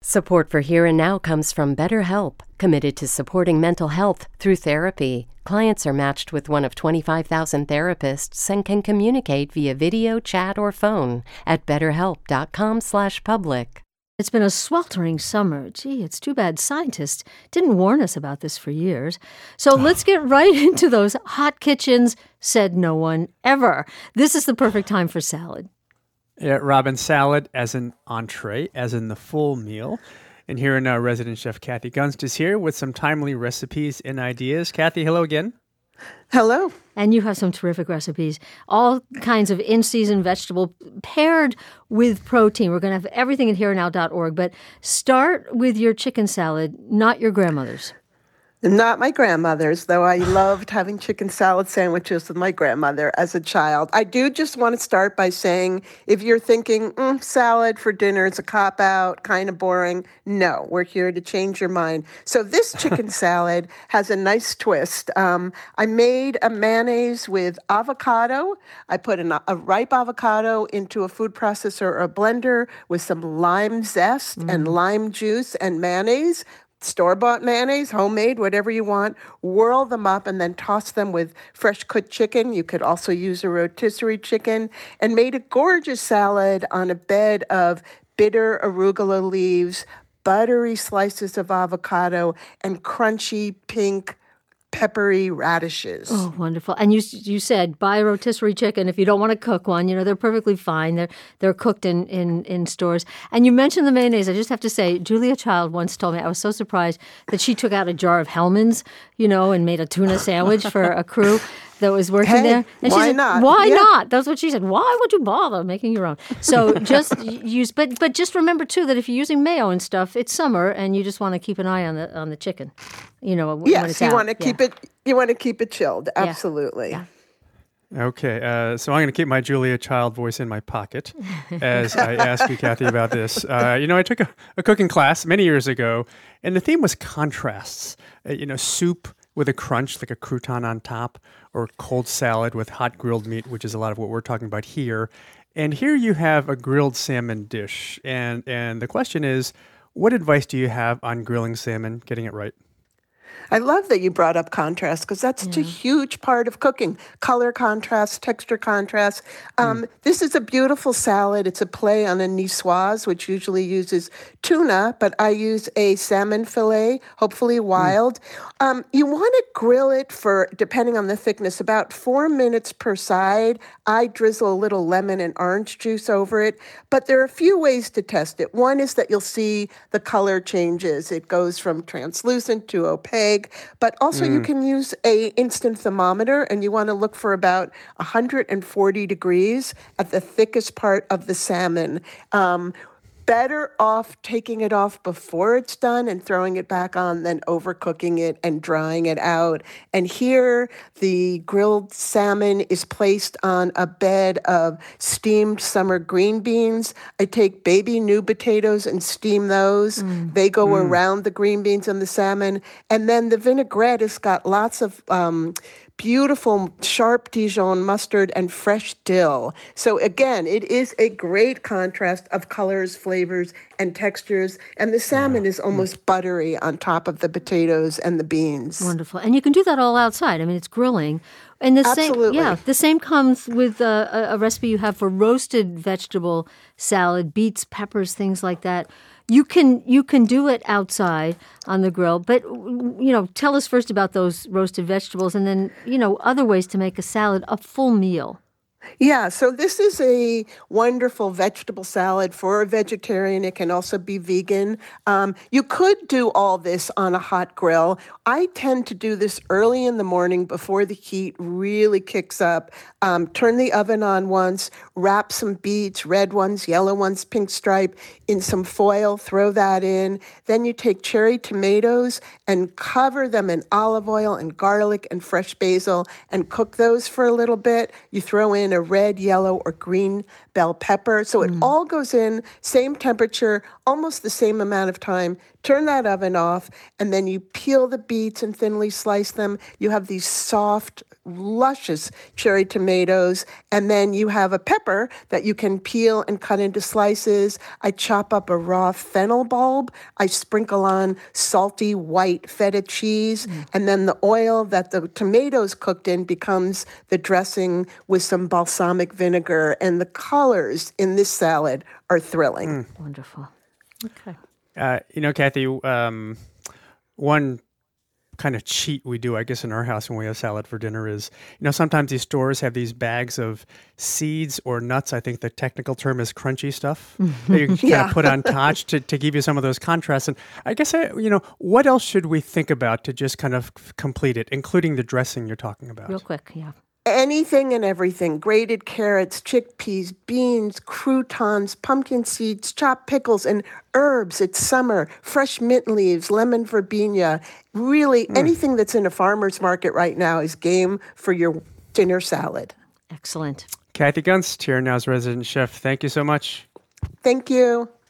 Support for Here and Now comes from BetterHelp, committed to supporting mental health through therapy. Clients are matched with one of 25,000 therapists and can communicate via video, chat, or phone at betterhelp.com/public. It's been a sweltering summer. Gee, it's too bad scientists didn't warn us about this for years. So let's get right into those hot kitchens, said no one ever. This is the perfect time for salad. Yeah, Robin, salad as an entree, as in the full meal. And here and now, resident chef Kathy Gunst is here with some timely recipes and ideas. Kathy, hello again. Hello. And you have some terrific recipes, all kinds of in-season vegetable paired with protein. We're going to have everything at hereandnow.org, but start with your chicken salad, not your grandmother's. Not my grandmother's, though I loved having chicken salad sandwiches with my grandmother as a child. I do just want to start by saying, if you're thinking, salad for dinner is a cop-out, kind of boring, no, we're here to change your mind. So this chicken salad has a nice twist. I made a mayonnaise with avocado. I put a ripe avocado into a food processor or a blender with some lime zest and lime juice and mayonnaise. Store-bought mayonnaise, homemade, whatever you want, whirl them up and then toss them with fresh cooked chicken. You could also use a rotisserie chicken, and made a gorgeous salad on a bed of bitter arugula leaves, buttery slices of avocado, and crunchy pink peppery radishes. Oh, wonderful. And you said buy a rotisserie chicken if you don't want to cook one. You know, they're perfectly fine. They're cooked in stores. And you mentioned the mayonnaise. I just have to say, Julia Child once told me, I was so surprised that she took out a jar of Hellmann's, and made a tuna sandwich for a crew that was working there. And why she said, not? Why not? That's what she said. Why would you bother making your own? So just use, but just remember too that if you're using mayo and stuff, it's summer and you just want to keep an eye on the chicken. When it's out. You want to keep it. You want to keep it chilled. Absolutely. Yeah. Okay, so I'm going to keep my Julia Child voice in my pocket as I ask you, Kathy, about this. I took a cooking class many years ago, and the theme was contrasts. Soup with a crunch, like a crouton on top, or cold salad with hot grilled meat, which is a lot of what we're talking about here. And here you have a grilled salmon dish. And the question is, what advice do you have on grilling salmon, getting it right? I love that you brought up contrast because that's such a huge part of cooking. Color contrast, texture contrast. This is a beautiful salad. It's a play on a niçoise, which usually uses tuna, but I use a salmon fillet, hopefully wild. You want to grill it for, depending on the thickness, about 4 minutes per side. I drizzle a little lemon and orange juice over it, but there are a few ways to test it. One is that you'll see the color changes. It goes from translucent to opaque. But also you can use a instant thermometer, and you want to look for about 140 degrees at the thickest part of the salmon. Better off taking it off before it's done and throwing it back on than overcooking it and drying it out. And here, the grilled salmon is placed on a bed of steamed summer green beans. I take baby new potatoes and steam those. They go around the green beans and the salmon. And then the vinaigrette has got lots of beautiful sharp Dijon mustard and fresh dill. So again, it is a great contrast of colors, flavors, and textures. And the salmon is almost buttery on top of the potatoes and the beans. Wonderful. And you can do that all outside. I mean, it's grilling. And Absolutely. The same comes with a recipe you have for roasted vegetable salad, beets, peppers, things like that. You can do it outside on the grill, but tell us first about those roasted vegetables, and then other ways to make a salad a full meal. Yeah, so this is a wonderful vegetable salad for a vegetarian. It can also be vegan. You could do all this on a hot grill. I tend to do this early in the morning before the heat really kicks up. Turn the oven on once, wrap some beets, red ones, yellow ones, pink stripe, in some foil, throw that in. Then you take cherry tomatoes and cover them in olive oil and garlic and fresh basil and cook those for a little bit. You throw in a red, yellow, or green bell pepper. So it all goes in, same temperature, almost the same amount of time. Turn that oven off, and then you peel the beets and thinly slice them. You have these soft, luscious cherry tomatoes, and then you have a pepper that you can peel and cut into slices. I chop up a raw fennel bulb. I sprinkle on salty white feta cheese, and then the oil that the tomatoes cooked in becomes the dressing with some balsamic vinegar, and the colors in this salad are thrilling. Wonderful. Okay. Kathy, one kind of cheat we do, I guess, in our house when we have salad for dinner is, sometimes these stores have these bags of seeds or nuts. I think the technical term is crunchy stuff that you can kind of put on top to give you some of those contrasts. And I guess, what else should we think about to just kind of complete it, including the dressing you're talking about? Real quick, yeah. Anything and everything. Grated carrots, chickpeas, beans, croutons, pumpkin seeds, chopped pickles, and herbs. It's summer. Fresh mint leaves, lemon verbena. Really, anything that's in a farmer's market right now is game for your dinner salad. Excellent. Kathy Gunst, here now's resident chef. Thank you so much. Thank you.